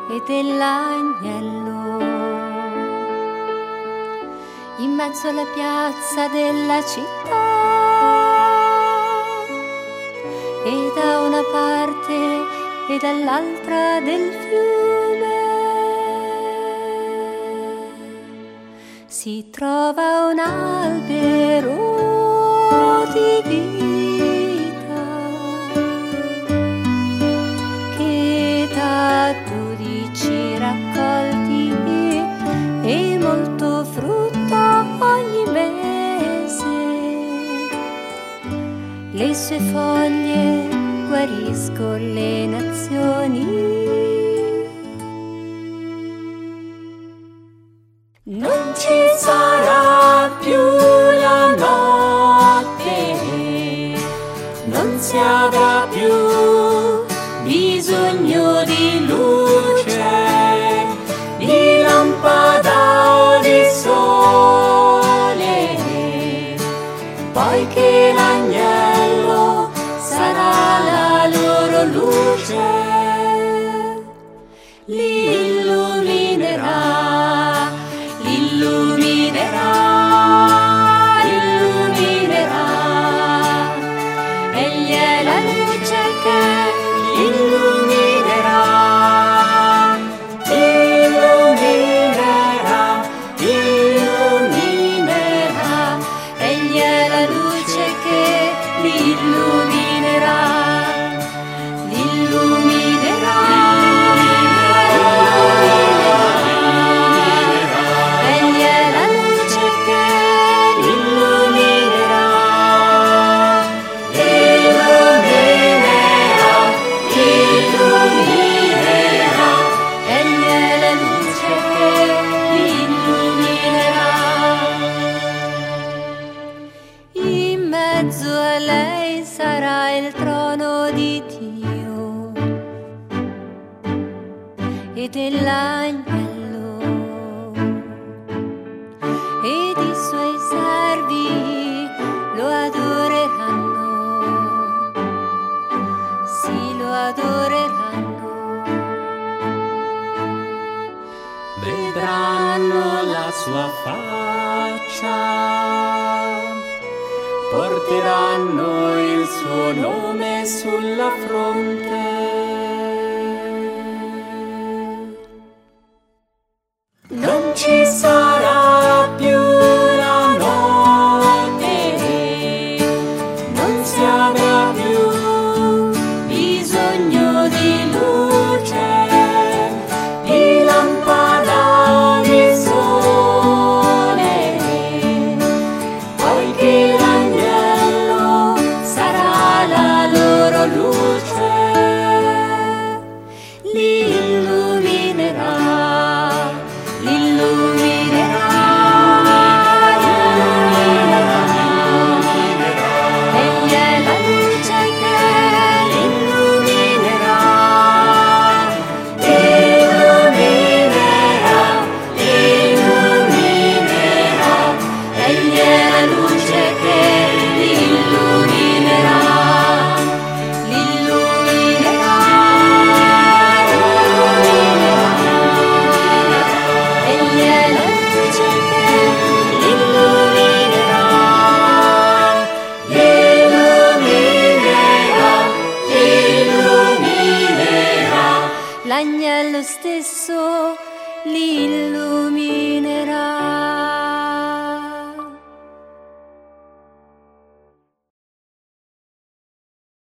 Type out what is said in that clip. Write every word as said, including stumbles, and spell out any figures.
e dell'agnello. In mezzo alla piazza della città, e da una parte e dall'altra del fiume si trova un albero di vita che dà dodici raccolti e molto frutto ogni mese. Le sue foglie guariscono le nazioni. Non ci sarà più la notte, non si avrà più bisogno di luce, di lampada di sole, poiché l'agnello sarà la loro luce, li illuminerà, li illuminerà, illuminerà. Egli è la luce che illuminerà, illuminerà, illuminerà. Egli è la luce che li illuminerà, li illuminerà, illuminerà. Egli è la luce che li illuminerà, illuminerà, illuminerà. Egli è la luce che li illuminerà. In mezzo a lei sarà il trono di Dio e dell'agnello, ed i suoi servi lo adoreranno, sì, lo adoreranno. Vedranno la sua faccia, porteranno il suo nome sulla fronte. Non ci sarà più la notte, non si avrà più bisogno di luce, di lampada di sole, poiché l'agnello sarà la loro luce, li illuminerà, li illuminerà, illuminerà. Egli è la luce che illuminerà, illuminerà, illuminerà. Egli è la luce che illuminerà, illuminerà, illuminerà. Egli è la luce che illuminerà, illuminerà, illuminerà. L'agnello stesso li illuminerà.